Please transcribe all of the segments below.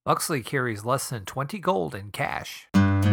Buxley carries less than 20 gold in cash.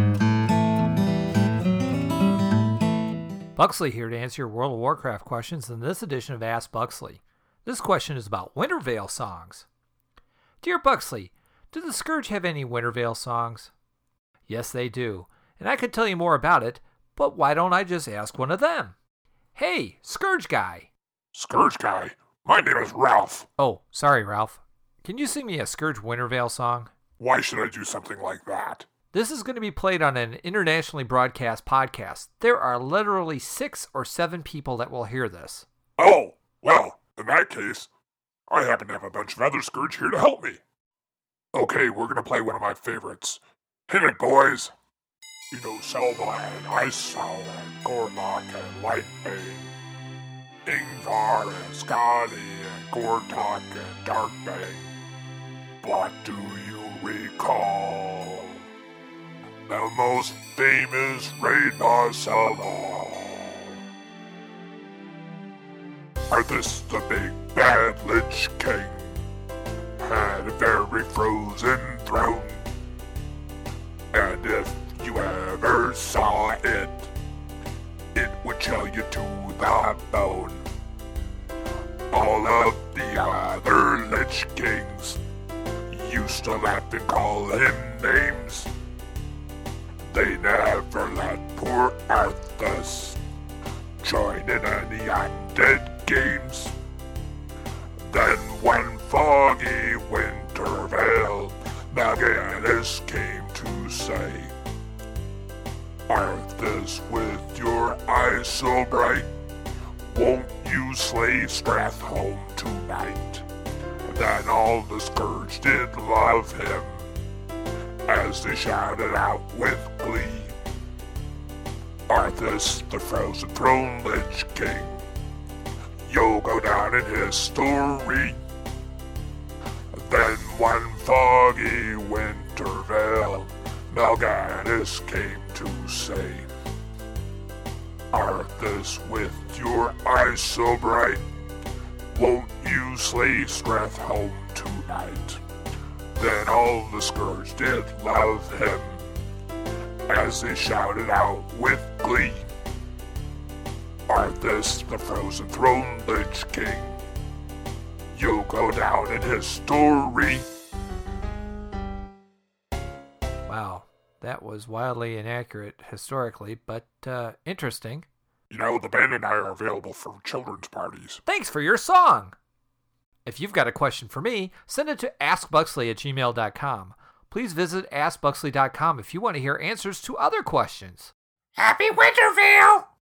Buxley here to answer your World of Warcraft questions in this edition of Ask Buxley. This question is about Wintervale songs. Dear Buxley, do the Scourge have any Wintervale songs? Yes, they do, and I could tell you more about it, but why don't I just ask one of them? Hey, Scourge Guy! Scourge Guy? My name is Ralph. Oh, sorry, Ralph. Can you sing me a Scourge Wintervale song? Why should I do something like that? This is going to be played on an internationally broadcast podcast. There are literally 6 or 7 people that will hear this. Oh, well, in that case, I happen to have a bunch of other Scourge here to help me. Okay, we're going to play one of my favorites. Hit it, boys! You know, Selblag, Icesoul, and Gorlock, and Lightbane, Ingvar, and Skadi, and Gortok, and Darkbane. But do you recall the most famous raid boss of all? Arthas, the big bad Lich King, had a very frozen throne. And if you ever saw it, it would chill you to the bone. All of the other Lich Kings used to laugh and call him names. They never let poor Arthas join in any undead games. Then one foggy Wintervale, Mal'Ganis came to say, Arthas, with your eyes so bright, won't you slay Strathhome tonight? Then all the Scourge did love him, as they shouted out with glee, Arthas, the frozen throne Lich King, you'll go down in history. Then one foggy Wintervale, Mal'Ganis came to say, Arthas, with your eyes so bright, won't you slay Strathhome tonight? Then all the Scourge did love him, as they shouted out with glee, Arthas, the frozen throne Lich King, you'll go down in history. Wow, that was wildly inaccurate historically, but interesting. You know, the band and I are available for children's parties. Thanks for your song! If you've got a question for me, send it to askbuxley@gmail.com. Please visit askbuxley.com if you want to hear answers to other questions. Happy Wintervale!